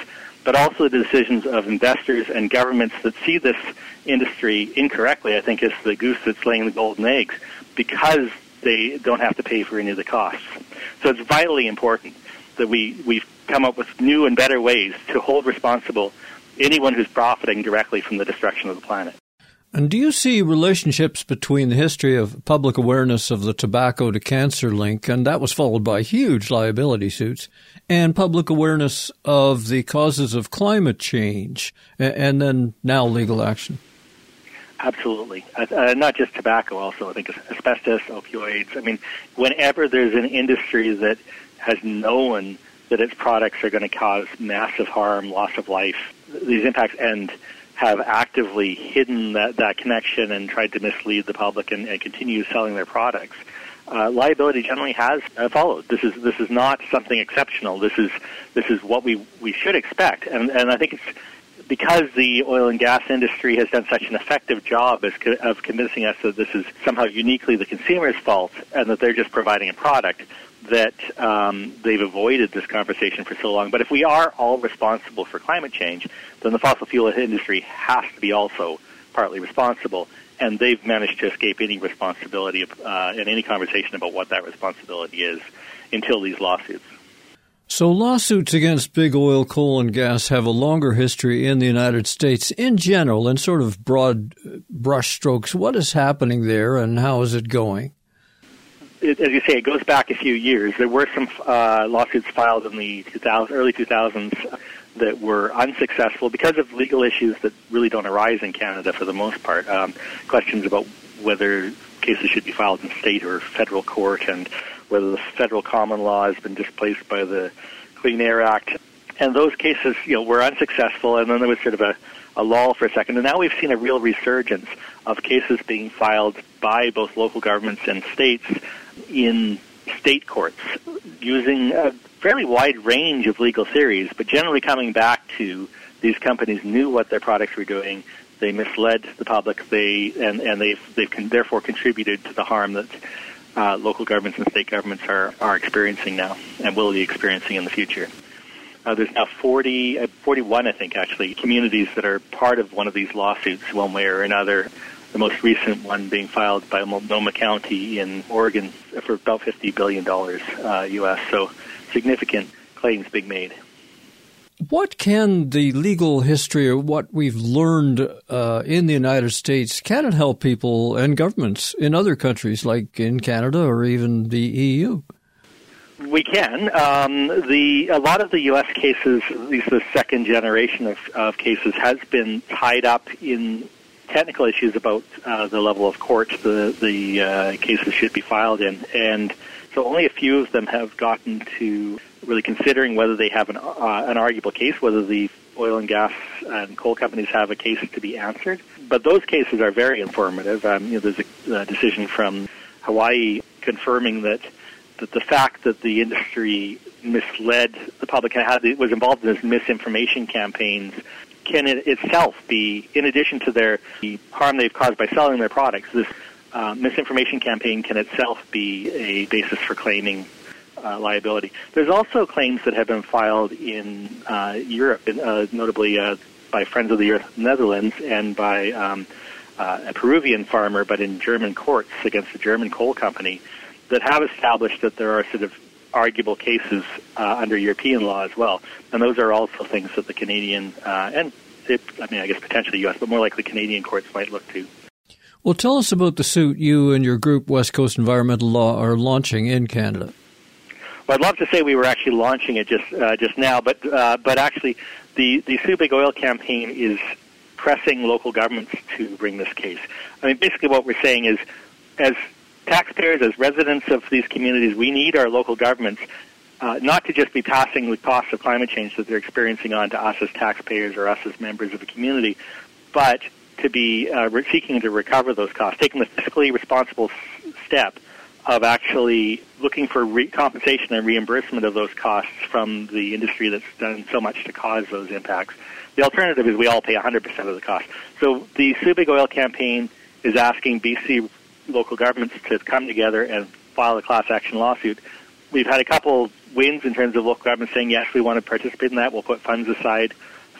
but also the decisions of investors and governments that see this industry incorrectly, I think, is the goose that's laying the golden eggs, because they don't have to pay for any of the costs. So it's vitally important that we, we've come up with new and better ways to hold responsible anyone who's profiting directly from the destruction of the planet. And do you see relationships between the history of public awareness of the tobacco to cancer link, and that was followed by huge liability suits, and public awareness of the causes of climate change, and then now legal action? Absolutely. Uh, not just tobacco, also. I think asbestos, opioids. I mean, whenever there's an industry that has known that its products are going to cause massive harm, loss of life, these impacts end, have actively hidden that, that connection and tried to mislead the public and, and continue selling their products, uh, liability generally has uh, followed. This is this is not something exceptional. This is this is what we, we should expect, and and I think it's because the oil and gas industry has done such an effective job as co- of convincing us that this is somehow uniquely the consumer's fault and that they're just providing a product, that um, they've avoided this conversation for so long. But if we are all responsible for climate change, then the fossil fuel industry has to be also partly responsible, and they've managed to escape any responsibility uh, in any conversation about what that responsibility is until these lawsuits. So lawsuits against big oil, coal, and gas have a longer history in the United States in general, in sort of broad brush strokes. What is happening there, and how is it going? It, as you say, it goes back a few years. There were some uh, lawsuits filed in the two thousand, early two thousands that were unsuccessful because of legal issues that really don't arise in Canada for the most part. Um, questions about whether cases should be filed in state or federal court, and whether the federal common law has been displaced by the Clean Air Act. And those cases, you know, were unsuccessful, and then there was sort of a, a lull for a second. And now we've seen a real resurgence of cases being filed by both local governments and states in state courts using a fairly wide range of legal theories, but generally coming back to these companies knew what their products were doing. They misled the public, they and, and they've, they've con- therefore contributed to the harm that uh, local governments and state governments are, are experiencing now and will be experiencing in the future. Uh, there's now forty, uh, forty-one, I think, actually, communities that are part of one of these lawsuits one way or another. The most recent one being filed by Multnomah County in Oregon for about fifty billion dollars uh, U S. So significant claims being made. What can the legal history or what we've learned uh, in the United States, can it help people and governments in other countries like in Canada or even the E U? We can. Um, the a lot of the U S cases, at least the second generation of, of cases, has been tied up in technical issues about uh, the level of court the the uh, cases should be filed in, and so only a few of them have gotten to really considering whether they have an uh, an arguable case, whether the oil and gas and coal companies have a case to be answered. But those cases are very informative. Um, you know, there's a uh, decision from Hawaii confirming that that the fact that the industry misled the public and had, was involved in this misinformation campaigns can it itself be, in addition to their the harm they've caused by selling their products, this uh, misinformation campaign can itself be a basis for claiming uh, liability. There's also claims that have been filed in uh, Europe, uh, notably uh, by Friends of the Earth Netherlands and by um, uh, a Peruvian farmer, but in German courts against a German coal company, that have established that there are sort of arguable cases uh, under European law as well. And those are also things that the Canadian, uh, and it, I mean, I guess potentially U S, but more likely Canadian courts might look to. Well, tell us about the suit you and your group, West Coast Environmental Law, are launching in Canada. Well, I'd love to say we were actually launching it just uh, just now, but uh, but actually the, the Sue Big Oil campaign is pressing local governments to bring this case. I mean, basically what we're saying is, as taxpayers, as residents of these communities, we need our local governments uh, not to just be passing the costs of climate change that they're experiencing on to us as taxpayers or us as members of the community, but to be uh, re- seeking to recover those costs, taking the fiscally responsible s- step of actually looking for re- compensation and reimbursement of those costs from the industry that's done so much to cause those impacts. The alternative is we all pay one hundred percent of the cost. So the Sue Big Oil campaign is asking B C local governments to come together and file a class action lawsuit. We've had a couple wins in terms of local governments saying, yes, we want to participate in that. We'll put funds aside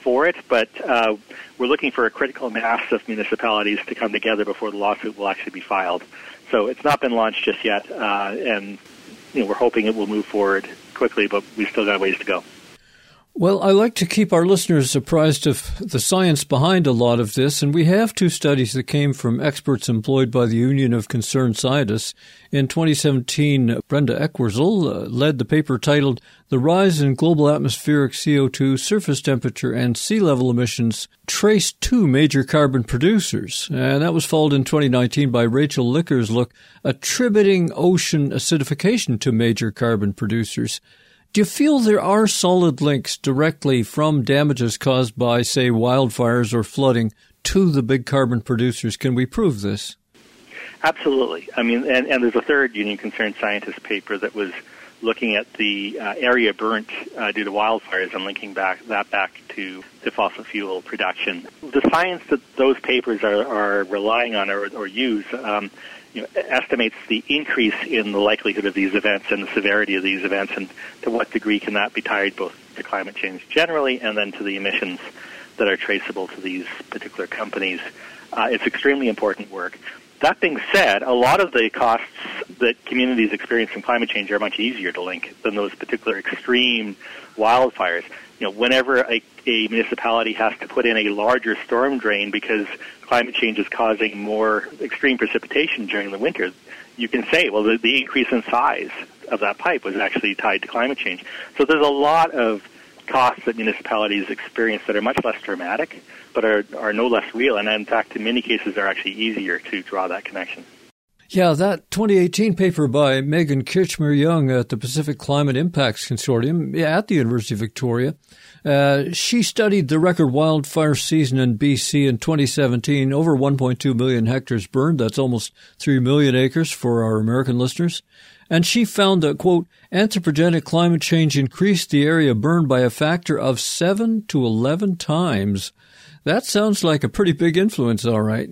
for it, but uh, we're looking for a critical mass of municipalities to come together before the lawsuit will actually be filed. So it's not been launched just yet, uh, and you know, we're hoping it will move forward quickly, but we've still got a ways to go. Well, I like to keep our listeners apprised of the science behind a lot of this, and we have two studies that came from experts employed by the Union of Concerned Scientists. In twenty seventeen, Brenda Eckwurzel uh, led the paper titled The Rise in Global Atmospheric C O two, Surface Temperature, and Sea Level Emissions Traced Two Major Carbon Producers. And that was followed in twenty nineteen by Rachel Licker's look, Attributing Ocean Acidification to Major Carbon Producers. Do you feel there are solid links directly from damages caused by, say, wildfires or flooding to the big carbon producers? Can we prove this? Absolutely. I mean, and, and there's a third Union Concerned Scientists paper that was looking at the uh, area burnt uh, due to wildfires and linking back that back to the fossil fuel production. The science that those papers are, are relying on or, or use um, you know, estimates the increase in the likelihood of these events and the severity of these events, and to what degree can that be tied both to climate change generally and then to the emissions that are traceable to these particular companies. Uh, it's extremely important work. That being said, a lot of the costs that communities experience from climate change are much easier to link than those particular extreme wildfires. You know, whenever a, a municipality has to put in a larger storm drain because climate change is causing more extreme precipitation during the winter, you can say, well, the, the increase in size of that pipe was actually tied to climate change. So there's a lot of costs that municipalities experience that are much less dramatic, but are, are no less real, and in fact, in many cases, are actually easier to draw that connection. Yeah, that twenty eighteen paper by Megan Kirchmer-Young at the Pacific Climate Impacts Consortium at the University of Victoria, uh, she studied the record wildfire season in B C in twenty seventeen, over one point two million hectares burned. That's almost three million acres for our American listeners. And she found that, quote, anthropogenic climate change increased the area burned by a factor of seven to eleven times. That sounds like a pretty big influence, all right.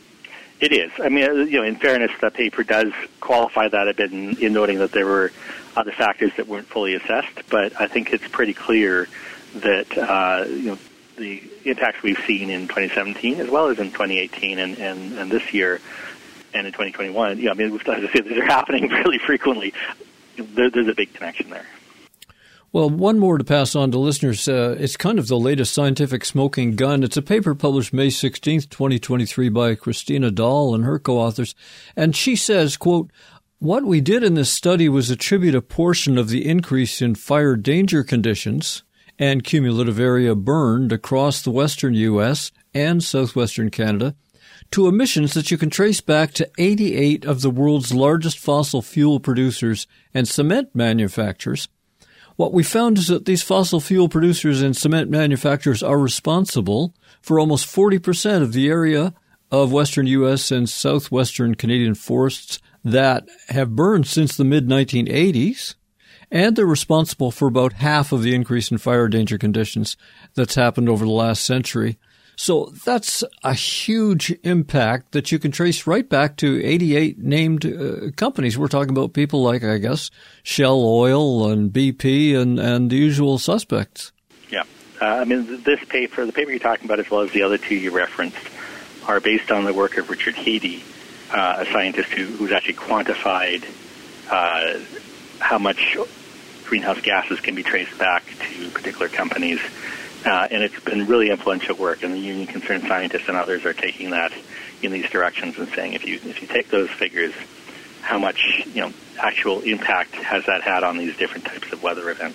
It is. I mean, you know, in fairness, the paper does qualify that a bit in, in noting that there were other factors that weren't fully assessed, but I think it's pretty clear that, uh, you know, the impacts we've seen in twenty seventeen as well as in twenty eighteen and, and, and this year and in twenty twenty-one, you know, I mean, as I say, these are happening really frequently. There, there's a big connection there. Well, one more to pass on to listeners. Uh, it's kind of the latest scientific smoking gun. It's a paper published May sixteenth, twenty twenty-three by Christina Dahl and her co-authors. And she says, quote, what we did in this study was attribute a portion of the increase in fire danger conditions and cumulative area burned across the western U S and southwestern Canada to emissions that you can trace back to eighty-eight of the world's largest fossil fuel producers and cement manufacturers. What we found is that these fossil fuel producers and cement manufacturers are responsible for almost forty percent of the area of western U S and southwestern Canadian forests that have burned since the mid nineteen eighties, and they're responsible for about half of the increase in fire danger conditions that's happened over the last century. So that's a huge impact that you can trace right back to eighty-eight named uh, companies. We're talking about people like, I guess, Shell Oil and B P and, and the usual suspects. Yeah. Uh, I mean, this paper, the paper you're talking about, as well as the other two you referenced, are based on the work of Richard Hady, uh, a scientist who, who's actually quantified uh, how much greenhouse gases can be traced back to particular companies. Uh, and it's been really influential work, and the Union Concerned Scientists and others are taking that in these directions and saying, if you if you take those figures, how much you know actual impact has that had on these different types of weather events?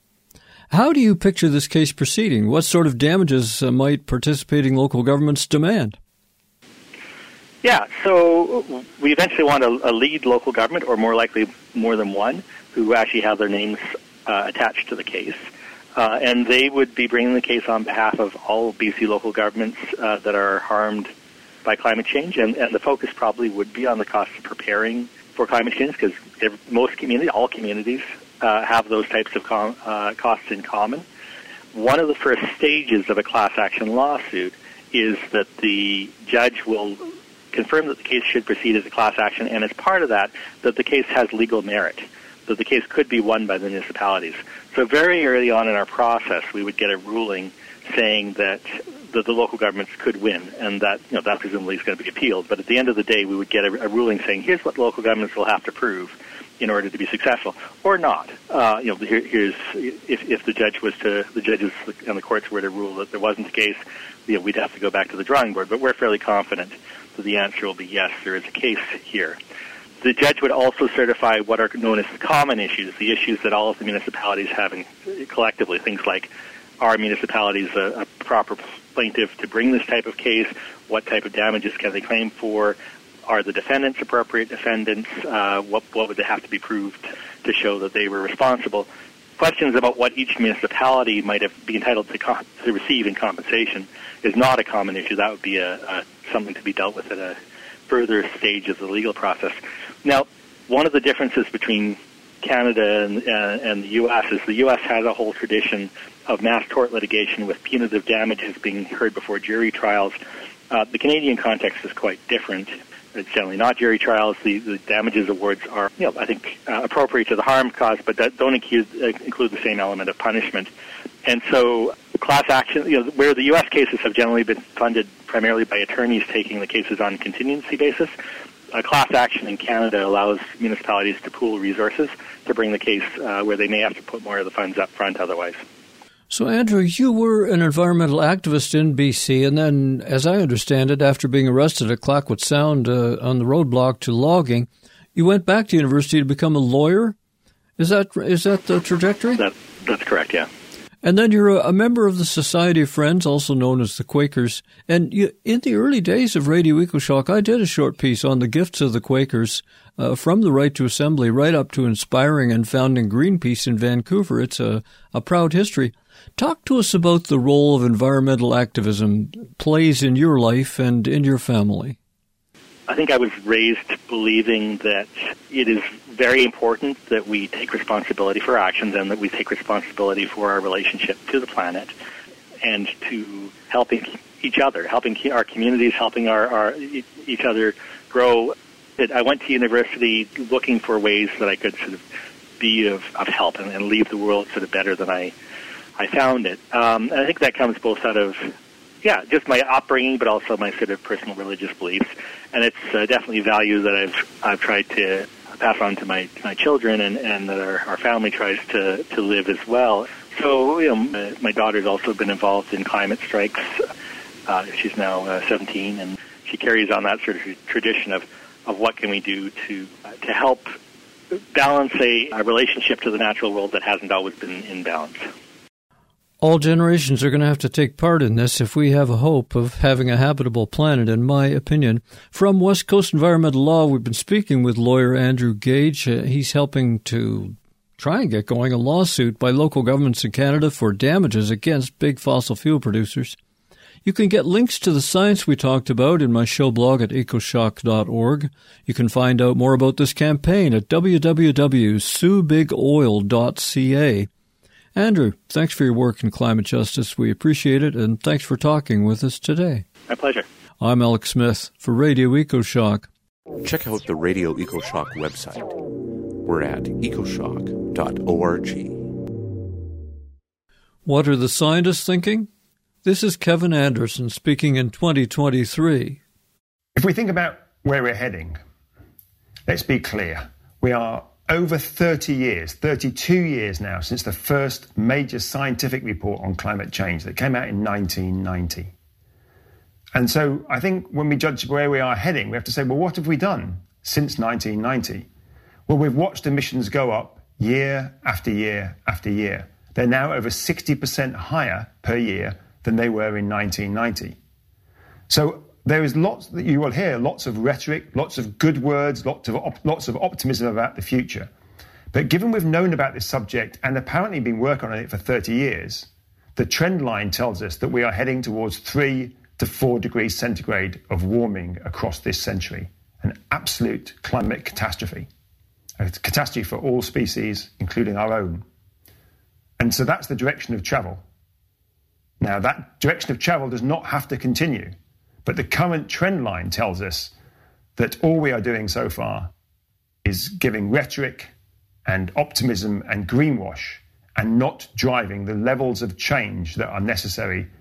How do you picture this case proceeding? What sort of damages uh, might participating local governments demand? Yeah, so we eventually want a, a lead local government, or more likely more than one, who actually have their names uh, attached to the case. Uh, and they would be bringing the case on behalf of all B C local governments uh, that are harmed by climate change, and, and the focus probably would be on the costs of preparing for climate change, because most communities, all communities, uh, have those types of com- uh, costs in common. One of the first stages of a class action lawsuit is that the judge will confirm that the case should proceed as a class action, and as part of that, that the case has legal merit, that the case could be won by the municipalities. So very early on in our process, we would get a ruling saying that the, the local governments could win, and that you know that presumably is going to be appealed. But at the end of the day, we would get a, a ruling saying, here's what local governments will have to prove in order to be successful, or not. Uh, you know, here, here's if, if the judge was to, the judges and the courts were to rule that there wasn't the case, you know, we'd have to go back to the drawing board. But we're fairly confident that the answer will be yes, there is a case here. The judge would also certify what are known as common issues, the issues that all of the municipalities have in, collectively, things like, are municipalities a, a proper plaintiff to bring this type of case? What type of damages can they claim for? Are the defendants appropriate defendants? Uh, what, what would they have to be proved to show that they were responsible? Questions about what each municipality might have be entitled to, co- to receive in compensation is not a common issue. That would be a, a something to be dealt with at a further stage of the legal process. Now, one of the differences between Canada and, uh, and the U S is the U S has a whole tradition of mass tort litigation with punitive damages being heard before jury trials. Uh, the Canadian context is quite different. It's generally not jury trials. The, the damages awards are, you know, I think, uh, appropriate to the harm caused, but that don't include, uh, include the same element of punishment. And so class action, you know, where the U S cases have generally been funded primarily by attorneys taking the cases on a contingency basis, a class action in Canada allows municipalities to pool resources to bring the case uh, where they may have to put more of the funds up front otherwise. So, Andrew, you were an environmental activist in B C, and then, as I understand it, after being arrested at Clayoquot Sound uh, on the roadblock to logging, you went back to university to become a lawyer? Is that is that the trajectory? That, that's correct, yeah. And then you're a, a member of the Society of Friends, also known as the Quakers. And you, in the early days of Radio EcoShock, I did a short piece on the gifts of the Quakers, uh, from the right to assembly right up to inspiring and founding Greenpeace in Vancouver. It's a, a proud history. Talk to us about the role of environmental activism plays in your life and in your family. I think I was raised believing that it is very important that we take responsibility for our actions and that we take responsibility for our relationship to the planet and to helping each other, helping our communities, helping our, our each other grow. I went to university looking for ways that I could sort of be of, of help and, and leave the world sort of better than I I found it. Um, and I think that comes both out of, yeah, just my upbringing, but also my sort of personal religious beliefs. And it's uh, definitely values that I've I've tried to pass on to my my children, and, and that our, our family tries to, to live as well. So, you know, my, my daughter's also been involved in climate strikes. Uh, she's now uh, seventeen, and she carries on that sort of tradition of, of what can we do to uh, to help balance a, a relationship to the natural world that hasn't always been in balance. All generations are going to have to take part in this if we have a hope of having a habitable planet, in my opinion. From West Coast Environmental Law, we've been speaking with lawyer Andrew Gage. Uh, he's helping to try and get going a lawsuit by local governments in Canada for damages against big fossil fuel producers. You can get links to the science we talked about in my show blog at ecoshock dot org. You can find out more about this campaign at w w w dot sue big oil dot c a. Andrew, thanks for your work in climate justice. We appreciate it, and thanks for talking with us today. My pleasure. I'm Alex Smith for Radio EcoShock. Check out the Radio EcoShock website. We're at ecoshock dot org. What are the scientists thinking? This is Kevin Anderson speaking in twenty twenty-three. If we think about where we're heading, let's be clear. We are over thirty years, thirty-two years now, since the first major scientific report on climate change that came out in nineteen ninety. And so I think when we judge where we are heading, we have to say, well, what have we done since nineteen ninety? Well, we've watched emissions go up year after year after year. They're now over sixty percent higher per year than they were in nineteen ninety. So there is lots that you will hear, lots of rhetoric, lots of good words, lots of op- lots of optimism about the future. But given we've known about this subject and apparently been working on it for thirty years, the trend line tells us that we are heading towards three to four degrees centigrade of warming across this century, an absolute climate catastrophe, a catastrophe for all species, including our own. And so that's the direction of travel. Now, that direction of travel does not have to continue. But the current trend line tells us that all we are doing so far is giving rhetoric and optimism and greenwash and not driving the levels of change that are necessary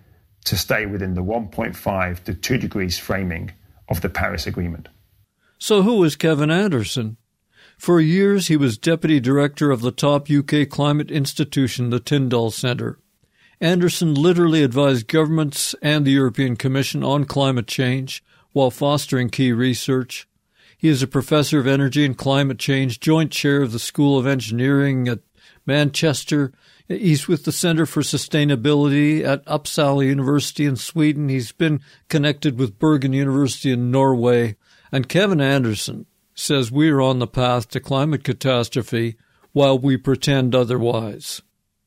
to stay within the one point five to two degrees framing of the Paris Agreement. So who is Kevin Anderson? For years, he was deputy director of the top U K climate institution, the Tyndall Centre. Anderson literally advised governments and the European Commission on climate change while fostering key research. He is a professor of energy and climate change, joint chair of the School of Engineering at Manchester. He's with the Centre for Sustainability at Uppsala University in Sweden. He's been connected with Bergen University in Norway. And Kevin Anderson says we are on the path to climate catastrophe while we pretend otherwise.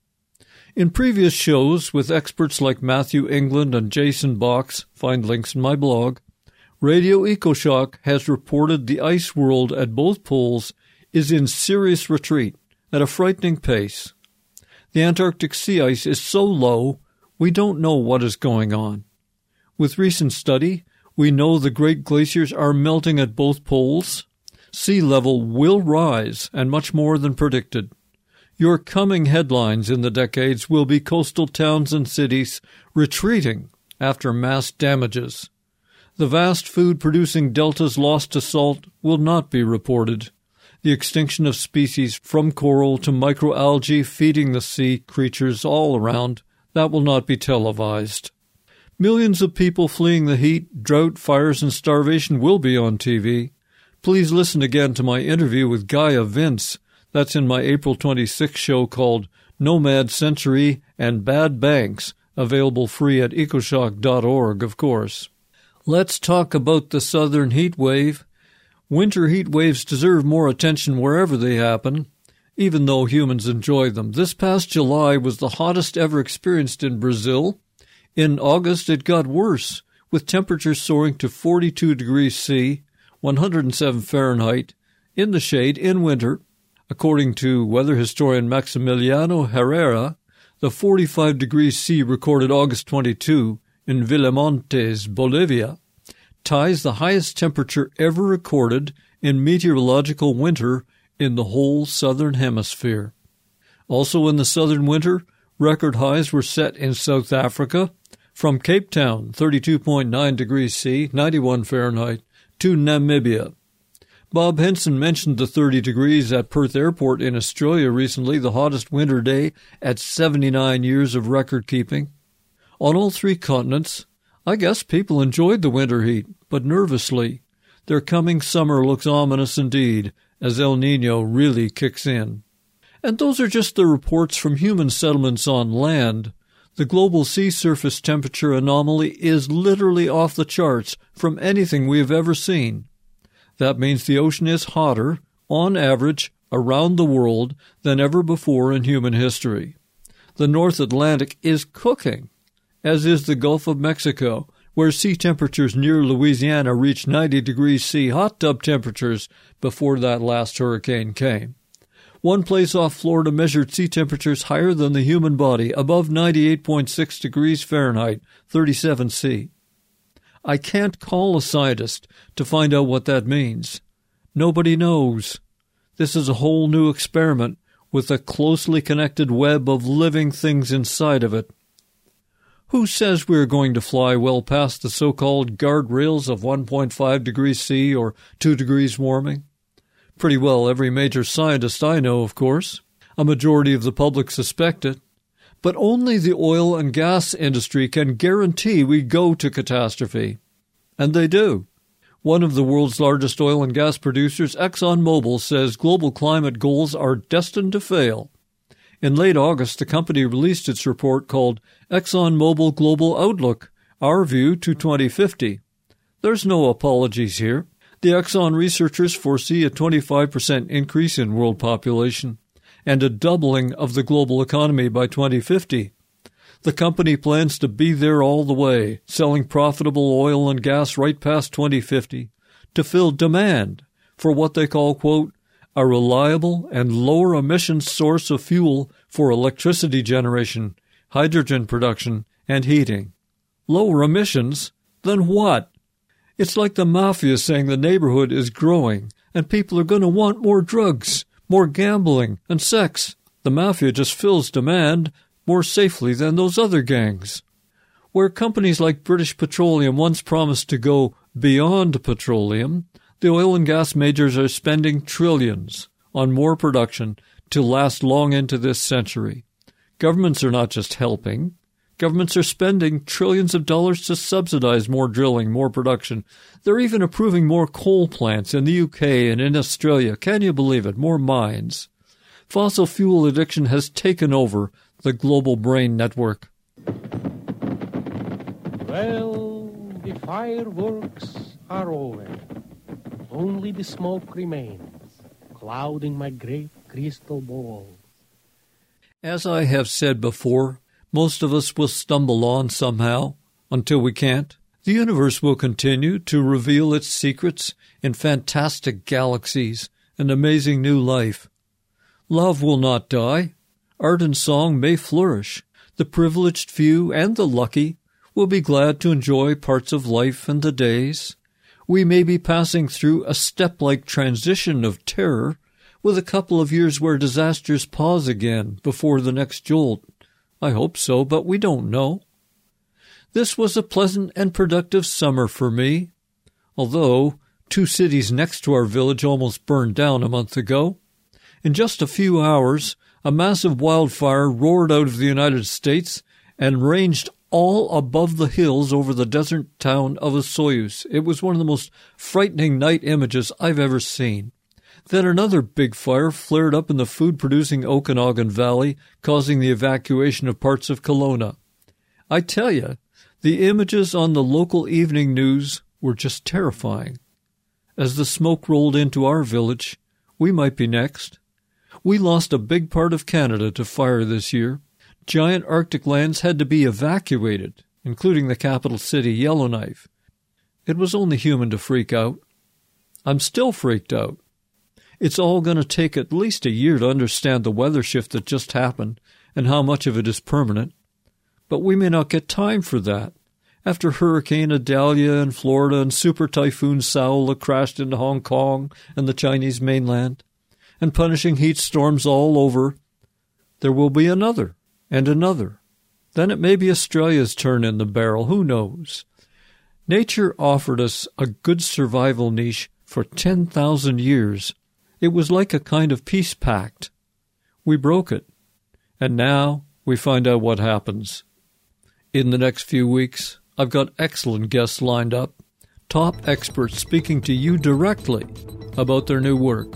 In previous shows with experts like Matthew England and Jason Box, find links in my blog, Radio EcoShock has reported the ice world at both poles is in serious retreat at a frightening pace. The Antarctic sea ice is so low, we don't know what is going on. With recent study, we know the great glaciers are melting at both poles. Sea level will rise, and much more than predicted. Your coming headlines in the decades will be coastal towns and cities retreating after mass damages. The vast food-producing deltas lost to salt will not be reported. The extinction of species from coral to microalgae feeding the sea creatures all around, that will not be televised. Millions of people fleeing the heat, drought, fires, and starvation will be on T V. Please listen again to my interview with Gaia Vince. That's in my April twenty-sixth show called Nomad Century and Bad Banks, available free at ecoshock dot org, of course. Let's talk about the southern heat wave. Winter heat waves deserve more attention wherever they happen, even though humans enjoy them. This past July was the hottest ever experienced in Brazil. In August, it got worse, with temperatures soaring to forty-two degrees C, one hundred seven Fahrenheit, in the shade in winter. According to weather historian Maximiliano Herrera, the forty-five degrees C recorded August twenty-second in Villamontes, Bolivia, ties the highest temperature ever recorded in meteorological winter in the whole southern hemisphere. Also in the southern winter, record highs were set in South Africa, from Cape Town, thirty-two point nine degrees C, ninety-one Fahrenheit, to Namibia. Bob Henson mentioned the thirty degrees at Perth Airport in Australia recently, the hottest winter day at seventy-nine years of record keeping. On all three continents, I guess people enjoyed the winter heat, but nervously. Their coming summer looks ominous indeed, as El Niño really kicks in. And those are just the reports from human settlements on land. The global sea surface temperature anomaly is literally off the charts from anything we have ever seen. That means the ocean is hotter, on average, around the world than ever before in human history. The North Atlantic is cooking, as is the Gulf of Mexico, where sea temperatures near Louisiana reached ninety degrees C hot tub temperatures before that last hurricane came. One place off Florida measured sea temperatures higher than the human body, above ninety-eight point six degrees Fahrenheit, thirty-seven C. I can't call a scientist to find out what that means. Nobody knows. This is a whole new experiment with a closely connected web of living things inside of it. Who says we're going to fly well past the so-called guardrails of one point five degrees C or two degrees warming? Pretty well every major scientist I know, of course. A majority of the public suspect it. But only the oil and gas industry can guarantee we go to catastrophe. And they do. One of the world's largest oil and gas producers, ExxonMobil, says global climate goals are destined to fail. In late August, the company released its report called ExxonMobil Global Outlook, Our View to twenty fifty. There's no apologies here. The Exxon researchers foresee a twenty-five percent increase in world population and a doubling of the global economy by twenty fifty. The company plans to be there all the way, selling profitable oil and gas right past twenty fifty to fill demand for what they call, quote, a reliable and lower emissions source of fuel for electricity generation, hydrogen production, and heating. Lower emissions? Then what? It's like the mafia saying the neighborhood is growing and people are going to want more drugs, more gambling, and sex. The mafia just fills demand more safely than those other gangs. Where companies like British Petroleum once promised to go beyond petroleum, the oil and gas majors are spending trillions on more production to last long into this century. Governments are not just helping. Governments are spending trillions of dollars to subsidize more drilling, more production. They're even approving more coal plants in the U K and in Australia. Can you believe it? More mines. Fossil fuel addiction has taken over the global brain network. Well, the fireworks are over. Only the smoke remains, clouding my great crystal ball. As I have said before, most of us will stumble on somehow until we can't. The universe will continue to reveal its secrets in fantastic galaxies and amazing new life. Love will not die. Art and song may flourish. The privileged few and the lucky will be glad to enjoy parts of life and the days. We may be passing through a step-like transition of terror with a couple of years where disasters pause again before the next jolt. I hope so, but we don't know. This was a pleasant and productive summer for me, although two cities next to our village almost burned down a month ago. In just a few hours, a massive wildfire roared out of the United States and ranged all above the hills over the desert town of Osoyoos. It was one of the most frightening night images I've ever seen. Then another big fire flared up in the food-producing Okanagan Valley, causing the evacuation of parts of Kelowna. I tell you, the images on the local evening news were just terrifying. As the smoke rolled into our village, we might be next. We lost a big part of Canada to fire this year. Giant Arctic lands had to be evacuated, including the capital city, Yellowknife. It was only human to freak out. I'm still freaked out. It's all going to take at least a year to understand the weather shift that just happened and how much of it is permanent. But we may not get time for that. After Hurricane Idalia in Florida and Super Typhoon Saola crashed into Hong Kong and the Chinese mainland, and punishing heat storms all over, there will be another and another. Then it may be Australia's turn in the barrel. Who knows? Nature offered us a good survival niche for ten thousand years. It was like a kind of peace pact. We broke it, and now we find out what happens. In the next few weeks, I've got excellent guests lined up, top experts speaking to you directly about their new work.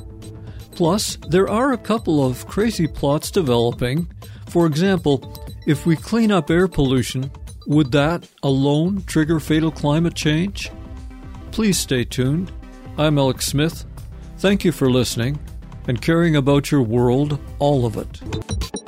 Plus, there are a couple of crazy plots developing. For example, if we clean up air pollution, would that alone trigger fatal climate change? Please stay tuned. I'm Alex Smith. Thank you for listening and caring about your world, all of it.